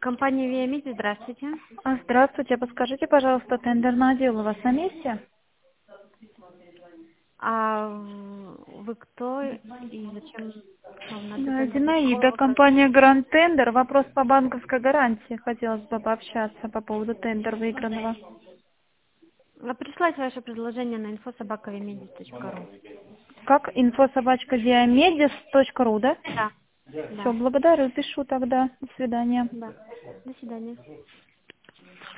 Компания Виамиди, здравствуйте. Здравствуйте, подскажите, пожалуйста, тендерный отдел у вас на месте? А вы кто и зачем вам надо тендерный? По какому Зинаида, вопросу? компания Гранд Тендер. Вопрос по банковской гарантии. Хотелось бы пообщаться по поводу тендера выигранного. Присылайте ваше предложение на info@viamedis.ru. Как? info@diamedis.ru, да? Да, Все, да, благодарю, пишу тогда. До свидания. да. До свидания.